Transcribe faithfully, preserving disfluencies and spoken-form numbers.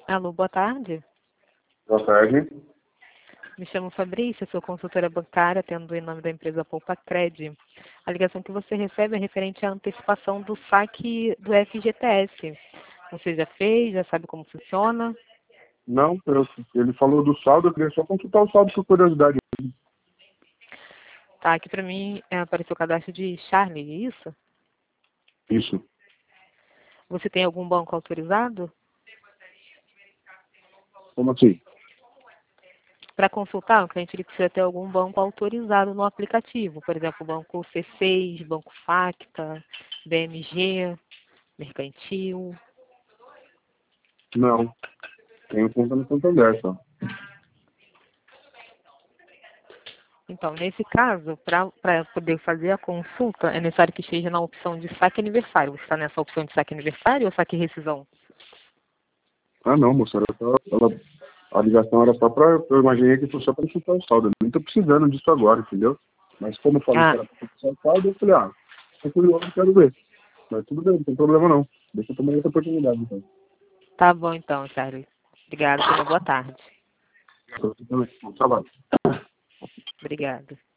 Alô, boa tarde. Boa tarde. Me chamo Fabrícia, sou consultora bancária, atendo em nome da empresa Poupa Cred. A ligação que você recebe é referente à antecipação do saque do F G T S. Você já fez, já sabe como funciona? Não, eu, ele falou do saldo, eu queria só consultar o saldo por curiosidade. Tá, aqui para mim é, apareceu o cadastro de Charlie, é isso? Isso. Você tem algum banco autorizado? Como assim? Para consultar, o cliente ele precisa ter algum banco autorizado no aplicativo. Por exemplo, Banco C seis, Banco Facta, B M G, Mercantil. Não. Tenho conta no Santander só. Então, nesse caso, para poder fazer a consulta, é necessário que esteja na opção de saque aniversário. Você está nessa opção de saque aniversário ou saque rescisão? Ah, não, moça. Era só, ela, a ligação era só pra. Eu imaginei que fosse só pra consultar o saldo. Eu nem tô precisando disso agora, entendeu? Mas como eu falei que Ah, era pra consultar o saldo, eu falei, ah, tô curioso, quero ver. Mas tudo bem, não tem problema não. Deixa eu tomar outra oportunidade, então. tá bom então, Charlie. Obrigada, tenha uma boa tarde. Tô também. Bom trabalho. Obrigada.